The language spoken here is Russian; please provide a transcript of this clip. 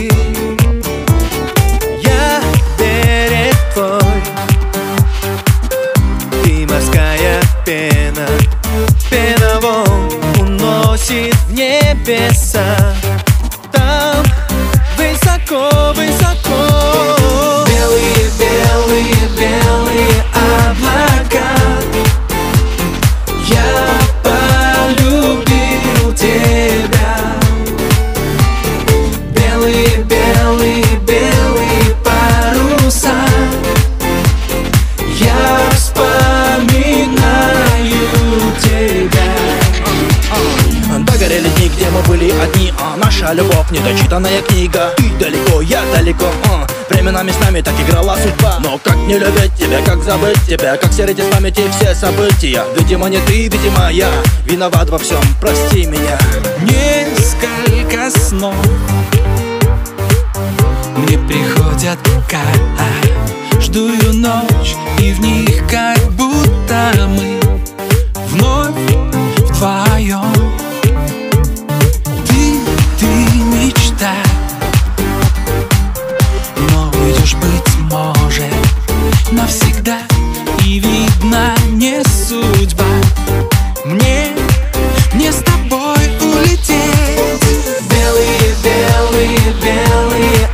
Я берег твой, ты морская пена. Пена волн уносит в небеса. Там высоко, высоко белые, белые, белые облака. Я полюбил тебя. Белые, белые, белые паруса. Я вспоминаю тебя. Догорели дни, где мы были одни, наша любовь недочитанная книга. Ты далеко, я далеко, временами с нами так играла судьба. Но как не любить тебя, как забыть тебя, как стереть из памяти все события. Видимо не ты, видимо я, виноват во всем, прости меня. Несколько снов мне приходят каждую ночь, и в них как будто мы вновь вдвоем. Ты мечта, но уйдешь, быть может, навсегда. И видно, не судьба мне с тобой улететь. Белые, белые, белые